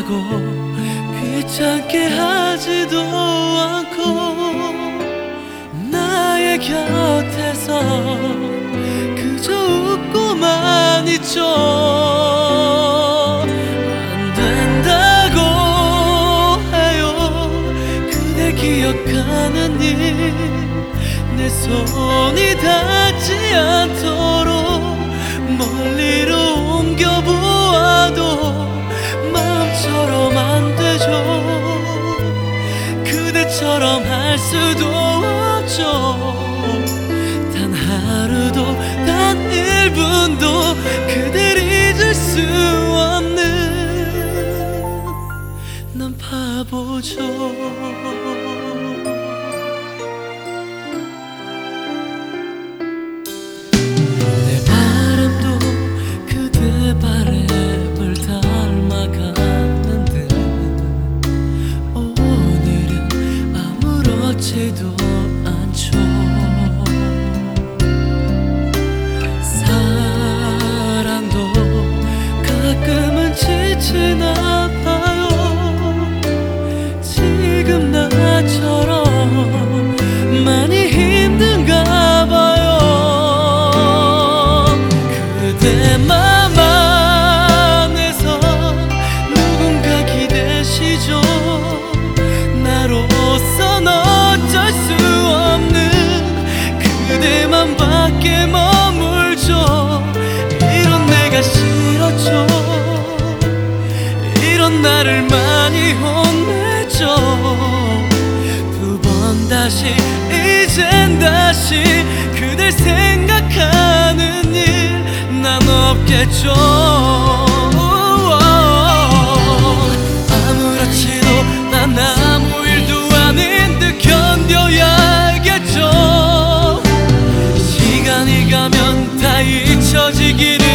귀찮게 하지도 않고 나의 곁에서 그저 웃고만 있죠. 안 된다고 해요. 그대 기억하는 일 내 손이 닿지 않도록 멀리로 옮겨보아도 마음처럼 안 되죠. 그대처럼 할 수도 없죠. 단 하루도 단 1분도 그댈 잊을 수 없는 난 바보죠. 바람을 닮아갔는데 오늘은 아무렇지도 않죠. 사랑도 가끔은 지치나 봐요. 지금 나처럼 많이 힘든가 봐요. 그대만 나로선 어쩔 수 없는 그대만 밖에 머물죠. 이런 내가 싫었죠. 이런 나를 많이 혼냈죠. 두 번 다시 이젠 다시 그댈 생각하는 일 난 없겠죠. 아무렇지도 난 아무 일도 아닌 듯 견뎌야겠죠. 시간이 가면 다 잊혀지기를